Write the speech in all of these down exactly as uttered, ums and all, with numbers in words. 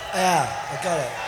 Yeah, I got it.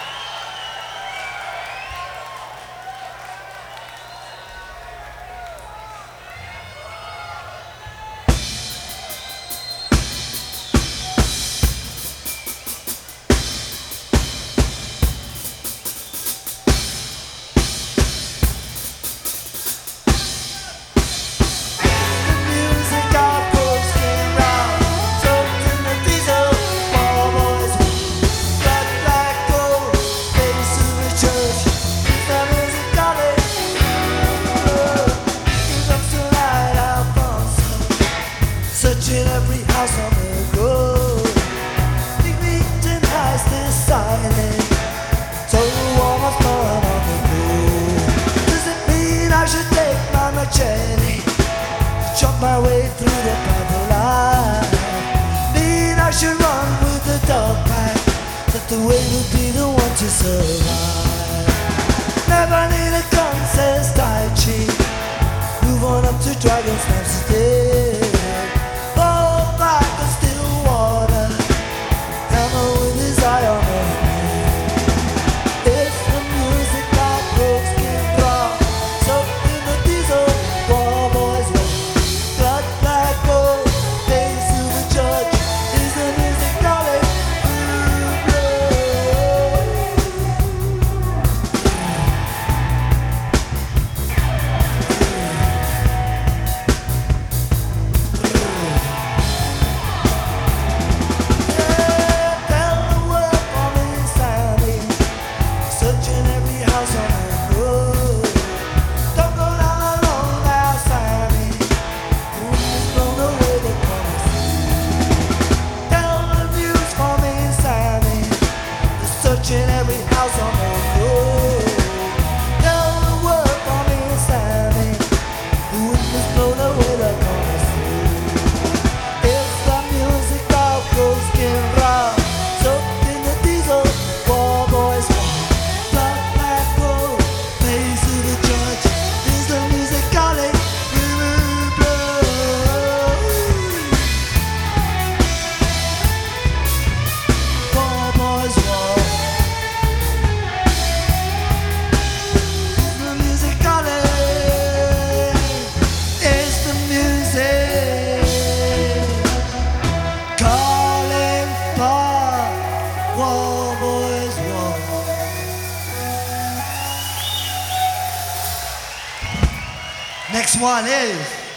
Searching every house on the road, big beaten hearts this silent, total war was born on the road. Does it mean I should take my machete, chop my way through the pipeline? Mean I should run with the dog pack, that the way would be the one to survive. Never need a gun, says Tai Chi. Move on up to Dragon Snaps instead. Searching every house on the road. Tell the world for me, Sammy. The wind has blown away the cornerstone. It's the music of ghost and rock, soaked in the diesel. War boys walk, blood black gold, pays to the judge. Is the music calling? River blood. War boys walk. Next one is